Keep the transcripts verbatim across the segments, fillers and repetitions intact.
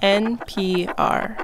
N P R.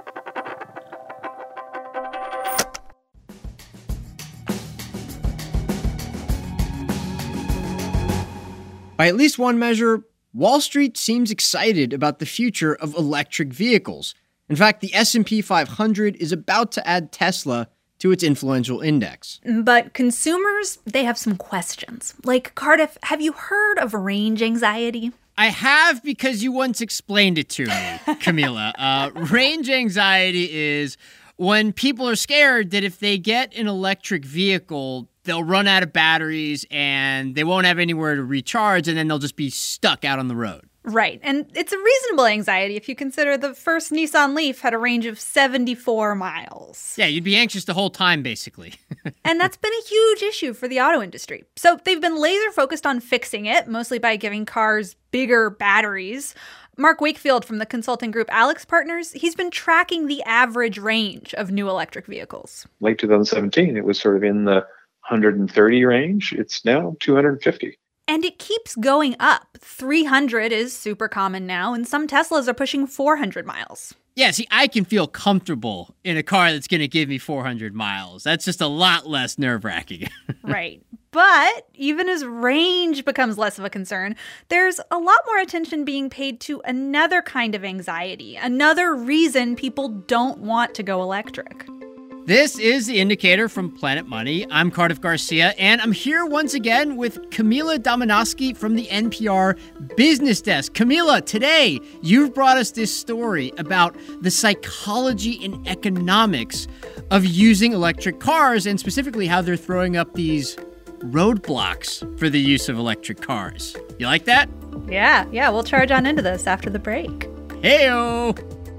By at least one measure, Wall Street seems excited about the future of electric vehicles. In fact, the S and P five hundred is about to add Tesla to its influential index. But consumers, they have some questions. Like, Cardiff, have you heard of range anxiety? I have, because you once explained it to me, Camila. uh, range anxiety is when people are scared that if they get an electric vehicle, they'll run out of batteries and they won't have anywhere to recharge, and then they'll just be stuck out on the road. Right. And it's a reasonable anxiety if you consider the first Nissan Leaf had a range of seventy-four miles. Yeah, you'd be anxious the whole time, basically. And that's been a huge issue for the auto industry. So they've been laser focused on fixing it, mostly by giving cars bigger batteries. Mark Wakefield from the consulting group Alex Partners, he's been tracking the average range of new electric vehicles. Late twenty seventeen, it was sort of in the one hundred thirty range. It's now two hundred fifty. And it keeps going up. three hundred is super common now, and some Teslas are pushing four hundred miles. Yeah, see, I can feel comfortable in a car that's going to give me four hundred miles. That's just a lot less nerve-wracking. Right. But even as range becomes less of a concern, there's a lot more attention being paid to another kind of anxiety, another reason people don't want to go electric. This is The Indicator from Planet Money. I'm Cardiff Garcia, and I'm here once again with Camila Domonoske from the N P R Business Desk. Camila, today you've brought us this story about the psychology and economics of using electric cars, and specifically how they're throwing up these roadblocks for the use of electric cars. You like that? Yeah, yeah, we'll charge on into this after the break. Hey-o!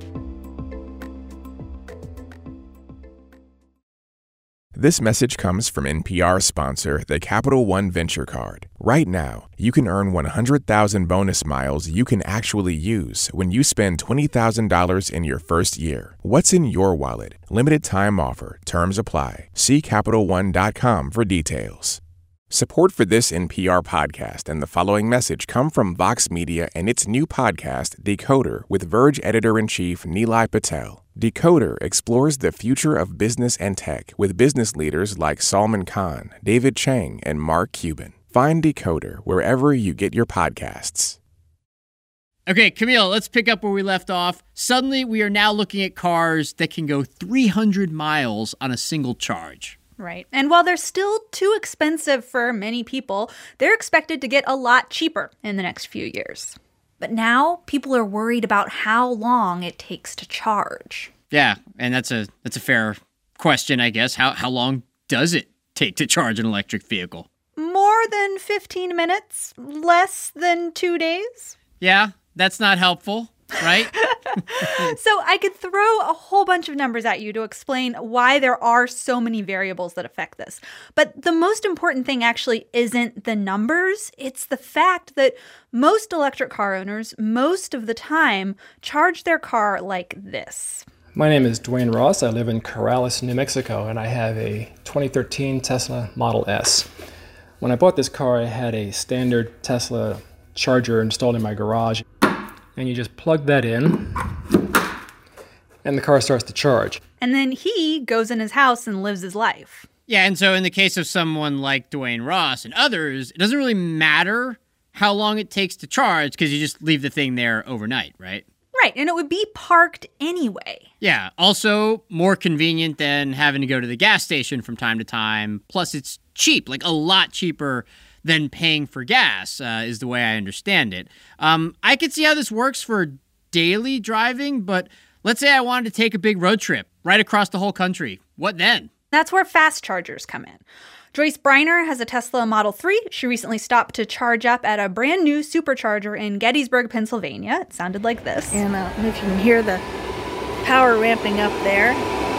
This message comes from N P R sponsor, the Capital One Venture Card. Right now, you can earn one hundred thousand bonus miles you can actually use when you spend twenty thousand dollars in your first year. What's in your wallet? Limited time offer. Terms apply. See Capital One dot com for details. Support for this N P R podcast and the following message come from Vox Media and its new podcast, Decoder, with Verge editor-in-chief Nilay Patel. Decoder explores the future of business and tech with business leaders like Salman Khan, David Chang, and Mark Cuban. Find Decoder wherever you get your podcasts. Okay, Camila, let's pick up where we left off. Suddenly, we are now looking at cars that can go three hundred miles on a single charge. Right. And while they're still too expensive for many people, they're expected to get a lot cheaper in the next few years. But now people are worried about how long it takes to charge. Yeah, and that's a that's a fair question, I guess. How how long does it take to charge an electric vehicle? More than fifteen minutes? Less than two days? Yeah, that's not helpful, right? So I could throw a whole bunch of numbers at you to explain why there are so many variables that affect this. But the most important thing actually isn't the numbers. It's the fact that most electric car owners, most of the time, charge their car like this. My name is Dwayne Ross. I live in Corrales, New Mexico, and I have a twenty thirteen Tesla Model S. When I bought this car, I had a standard Tesla charger installed in my garage. And you just plug that in, and the car starts to charge. And then he goes in his house and lives his life. Yeah, and so in the case of someone like Dwayne Ross and others, it doesn't really matter how long it takes to charge because you just leave the thing there overnight, right? Right, and it would be parked anyway. Yeah, also more convenient than having to go to the gas station from time to time. Plus, it's cheap, like a lot cheaper than paying for gas, uh, is the way I understand it. Um, I could see how this works for daily driving, but let's say I wanted to take a big road trip right across the whole country. What then? That's where fast chargers come in. Joyce Briner has a Tesla Model three. She recently stopped to charge up at a brand new supercharger in Gettysburg, Pennsylvania. It sounded like this. And uh, if you can hear the power ramping up there.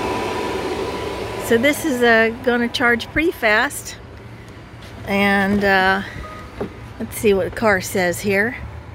So this is uh, going to charge pretty fast. And uh, let's see what the car says here.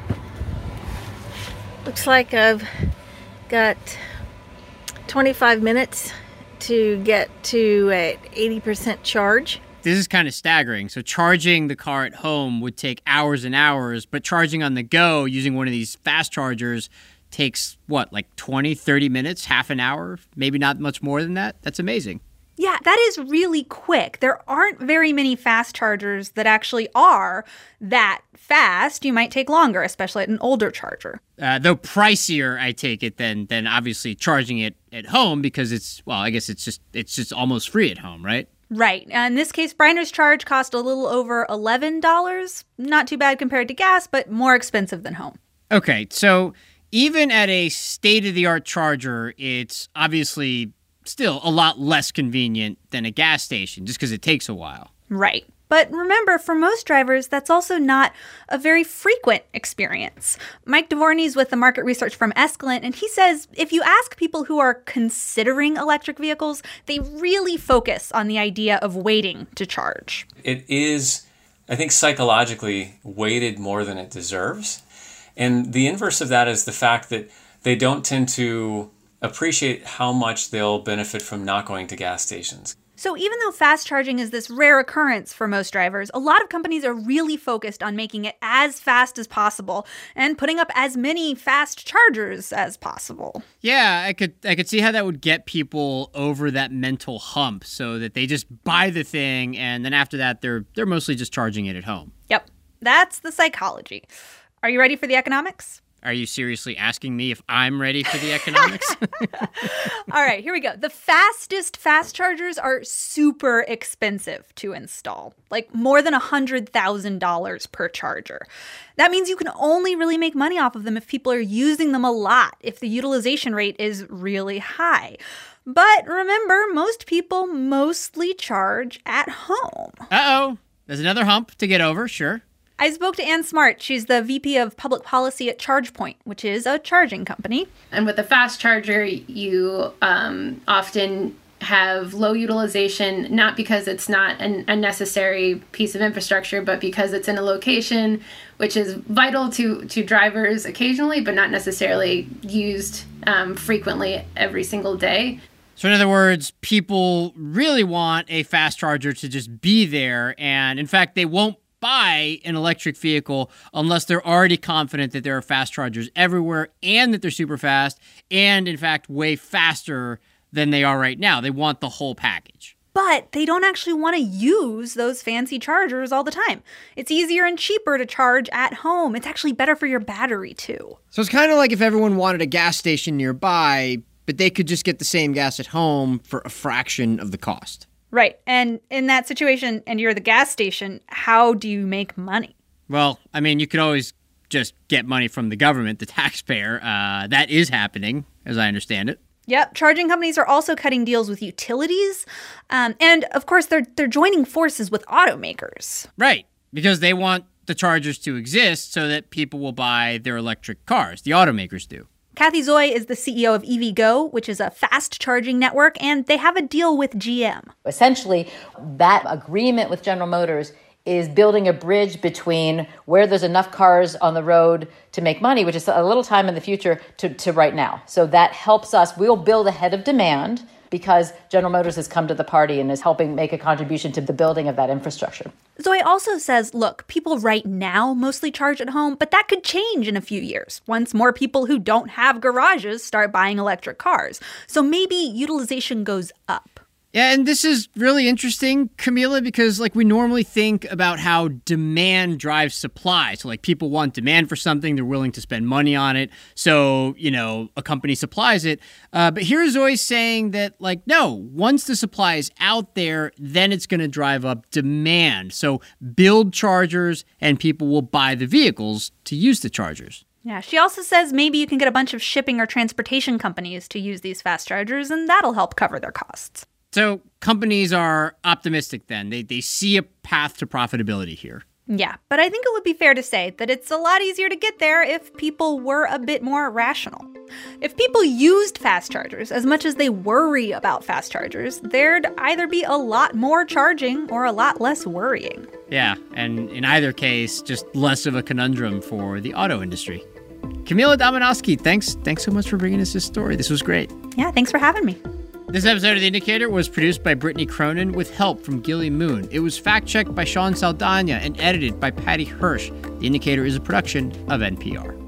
Looks like I've got twenty-five minutes to get to an eighty percent charge. This is kind of staggering. So charging the car at home would take hours and hours, but charging on the go using one of these fast chargers takes, what, like twenty, thirty minutes, half an hour, maybe not much more than that? That's amazing. Yeah, that is really quick. There aren't very many fast chargers that actually are that fast. You might take longer, especially at an older charger. Uh, though pricier, I take it, than than obviously charging it at home because it's, well, I guess it's just it's just almost free at home, right? Right. In this case, Breiner's charge cost a little over eleven dollars. Not too bad compared to gas, but more expensive than home. Okay, so even at a state-of-the-art charger, it's obviously still a lot less convenient than a gas station just because it takes a while. Right. But remember, for most drivers, that's also not a very frequent experience. Mike Dvorny's with the market research firm Escalent, and he says if you ask people who are considering electric vehicles, they really focus on the idea of waiting to charge. It is, I think, psychologically weighted more than it deserves. And the inverse of that is the fact that they don't tend to appreciate how much they'll benefit from not going to gas stations. So even though fast charging is this rare occurrence for most drivers, a lot of companies are really focused on making it as fast as possible and putting up as many fast chargers as possible. Yeah, I could I could see how that would get people over that mental hump so that they just buy the thing and then after that they're they're mostly just charging it at home. Yep, that's the psychology. Are you ready for the economics? Are you seriously asking me if I'm ready for the economics? All right, here we go. The fastest fast chargers are super expensive to install, like more than one hundred thousand dollars per charger. That means you can only really make money off of them if people are using them a lot, if the utilization rate is really high. But remember, most people mostly charge at home. Uh-oh. There's another hump to get over, sure. I spoke to Ann Smart. She's the V P of Public Policy at ChargePoint, which is a charging company. And with a fast charger, you um, often have low utilization, not because it's not an, a necessary piece of infrastructure, but because it's in a location which is vital to, to drivers occasionally, but not necessarily used um, frequently every single day. So in other words, people really want a fast charger to just be there, and in fact, they won't buy an electric vehicle unless they're already confident that there are fast chargers everywhere and that they're super fast and, in fact, way faster than they are right now. They want the whole package. But they don't actually want to use those fancy chargers all the time. It's easier and cheaper to charge at home. It's actually better for your battery, too. So it's kind of like if everyone wanted a gas station nearby, but they could just get the same gas at home for a fraction of the cost. Right. And in that situation, and you're the gas station, how do you make money? Well, I mean, you could always just get money from the government, the taxpayer. Uh, that is happening, as I understand it. Yep. Charging companies are also cutting deals with utilities. Um, and, of course, they're they're joining forces with automakers. Right. Because they want the chargers to exist so that people will buy their electric cars. The automakers do. Kathy Zoy is the C E O of EVgo, which is a fast charging network, and they have a deal with G M. Essentially, that agreement with General Motors is building a bridge between where there's enough cars on the road to make money, which is a little time in the future, to, to right now. So that helps us. We'll build ahead of demand because General Motors has come to the party and is helping make a contribution to the building of that infrastructure. Zoe also says, look, people right now mostly charge at home, but that could change in a few years once more people who don't have garages start buying electric cars. So maybe utilization goes up. Yeah, and this is really interesting, Camila, because like we normally think about how demand drives supply. So like people want demand for something, they're willing to spend money on it. So, you know, a company supplies it. Uh, but here's Zoe saying that like, no, once the supply is out there, then it's going to drive up demand. So build chargers and people will buy the vehicles to use the chargers. Yeah, she also says maybe you can get a bunch of shipping or transportation companies to use these fast chargers, and that'll help cover their costs. So companies are optimistic then. They they see a path to profitability here. Yeah, but I think it would be fair to say that it's a lot easier to get there if people were a bit more rational. If people used fast chargers as much as they worry about fast chargers, there'd either be a lot more charging or a lot less worrying. Yeah, and in either case, just less of a conundrum for the auto industry. Camila Domonoske, thanks, thanks so much for bringing us this story. This was great. Yeah, thanks for having me. This episode of The Indicator was produced by Brittany Cronin with help from Gilly Moon. It was fact-checked by Sean Saldana and edited by Patty Hirsch. The Indicator is a production of N P R.